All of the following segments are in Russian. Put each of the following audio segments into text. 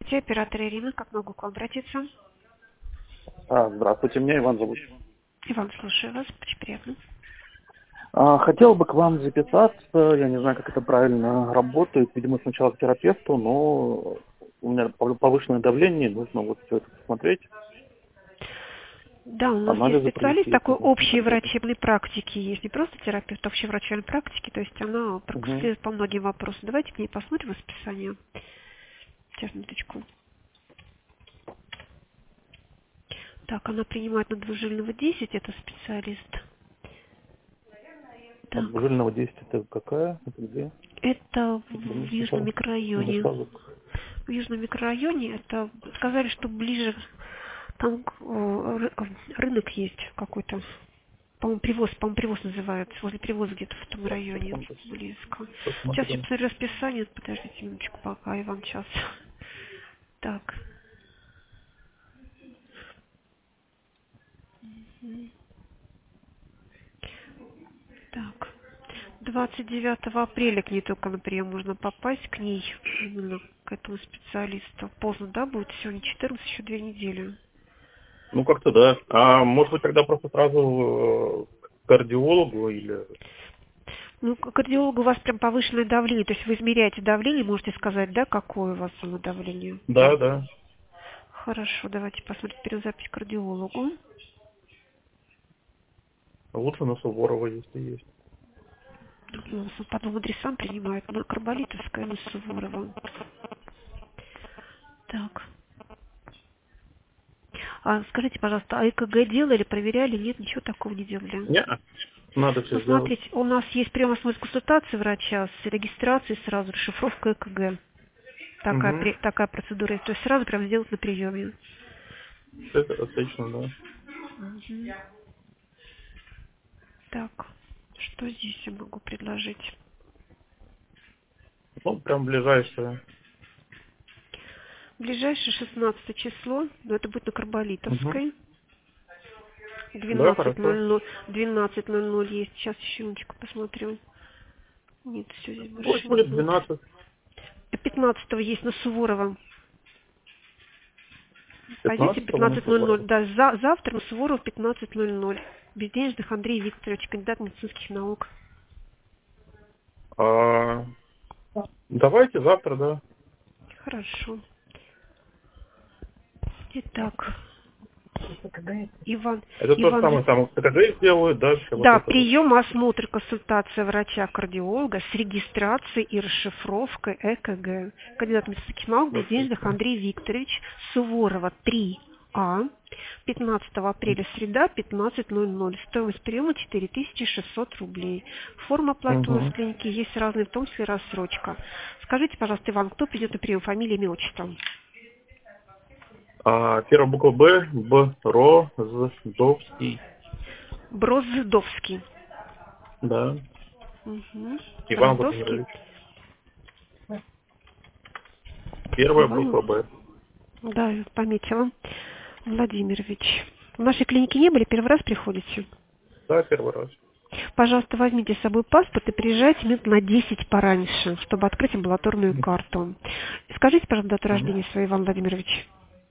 Здравствуйте, оператор Ирина, как могу к вам обратиться? Здравствуйте, меня Иван зовут. Иван, слушаю вас, очень приятно. Хотел бы к вам записаться, я не знаю, как это правильно работает, видимо, сначала к терапевту, но у меня повышенное давление, нужно вот все это посмотреть, Да, у нас есть анализы специалист провести. такой общей врачебной практики, есть не просто терапевт, а общей врачебной практики, то есть она Угу. проконсультирует по многим вопросам. Давайте к ней посмотрим расписание. Сейчас, минуточку. Так, она принимает на Двужильного 10, это специалист. От Так, жильного 10 это какая? Это где? это Это в больница Южном сразу? Уже микрорайоне. сразу. В Южном микрорайоне, это сказали, что ближе, там рынок есть какой-то. По-моему, привоз называется. Возле привоза где-то в том Так, районе. секунду, Близко. Сейчас я посмотрим. посмотрю расписание. Подождите минуточку, пока, Иван, сейчас. Так. М, Так. 29 апреля к ней только на прием можно попасть, к ней, именно к этому специалисту. Поздно, да, будет? Сегодня 14, еще 2 недели. Ну, как-то да. А может быть, тогда просто сразу к кардиологу или... Ну, к кардиологу у вас прям повышенное давление, то есть вы измеряете давление, можете сказать, да, какое у вас давление? Да, да. Хорошо, давайте посмотрим теперь запись к кардиологу. Лучше на Суворова, если есть. Ну, по двум адресам принимают. На Карболитовская, на Суворова. Так. А скажите, пожалуйста, а ЭКГ делали, проверяли? Нет, ничего такого не делали. Не, надо все Ну, сделать. смотрите, у нас есть прием основной консультации врача с регистрацией сразу, расшифровка ЭКГ. Такая, Угу. такая процедура есть. То есть сразу прям сделать на приеме. Это отлично, да. Мгм. Так, что здесь я могу предложить? Ну, прям ближайшее. Ближайшее 16 число, но это будет на Угу. Карболитовской. Да, хорошо. 12:00 есть. Сейчас еще минуточку посмотрю. Нет, все здесь Пусть больше будет минут. 12. 15 есть на Суворова. Пойдете 15 на 15:00. Суворова. Да, завтра на Суворова 15:00. Безденежных Андрей Викторович, кандидат медицинских наук. А, давайте завтра, да. Хорошо. Итак, Иван, Это то же Иван, самое, там КТГ сделают, дальше вот да, это вот. прием, осмотр, консультация врача-кардиолога с регистрацией и расшифровкой ЭКГ. Кандидат медицинских наук Безденежных Отлично. Андрей Викторович, Суворова 3А, 15 апреля, среда, 15:00. Стоимость приема 4600 рублей. Форма оплаты у нас в Угу. клинике есть разные, в том числе рассрочка. Скажите, пожалуйста, Иван, кто придет на прием? Фамилия, имя, отчество? Первая буква Б, Броздовский. Броздовский. Да. Угу. Иван Броздовский. Владимирович. Первая Иван, буква Б. да, пометила. Владимирович. В нашей клинике не были, первый раз приходите? Да, первый раз. Пожалуйста, возьмите с собой паспорт и приезжайте минут на 10 пораньше, чтобы открыть амбулаторную карту. Скажите, пожалуйста, дату рождения своей, Иван Владимирович.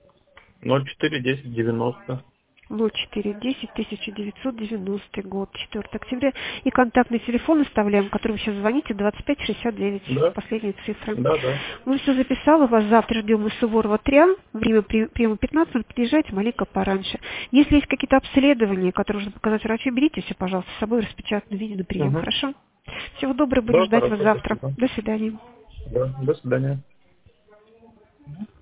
04-10-90. 0410 1990 год, 4 октября. И контактный телефон оставляем, который вы сейчас звоните, 2569, Да, последние цифры. да, да. Мы все записала, вас завтра ждем из Суворова 3, время приема 15, приезжайте маленько пораньше. Если есть какие-то обследования, которые нужно показать врачу, берите все, пожалуйста, с собой распечатанное видео на прием, Угу. хорошо? Всего доброго, будем Да, ждать вас хорошо, завтра. спасибо. До свидания. Да, до свидания.